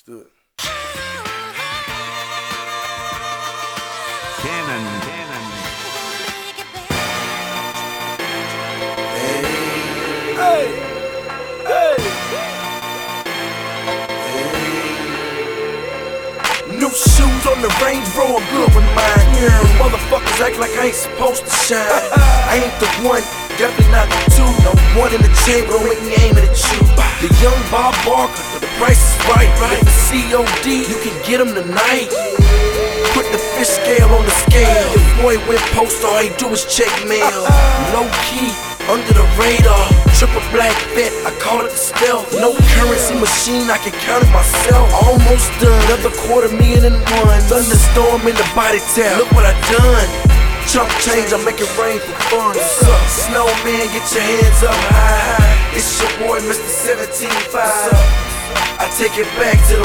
do it. Cannon. New shoes on the Range Rover, good with mine. These motherfuckers act like I ain't supposed to shine. I ain't the one, definitely not the two. No one in the chamber, don't make me aim at you. The young Bob Barker, the price is right. If it's COD, you can get them tonight. Put the fish scale on the scale. Your boy went post, all he do is check mail. Low key, under the radar. Triple black bet, I call it the stealth. No currency machine, I can count it myself. Almost done, another $250,000 in one. Thunderstorm in the body tap, look what I done. Chump change, I make it rain for fun. Snowman, get your hands up high. It's your boy, Mr. 17.5. I take it back to the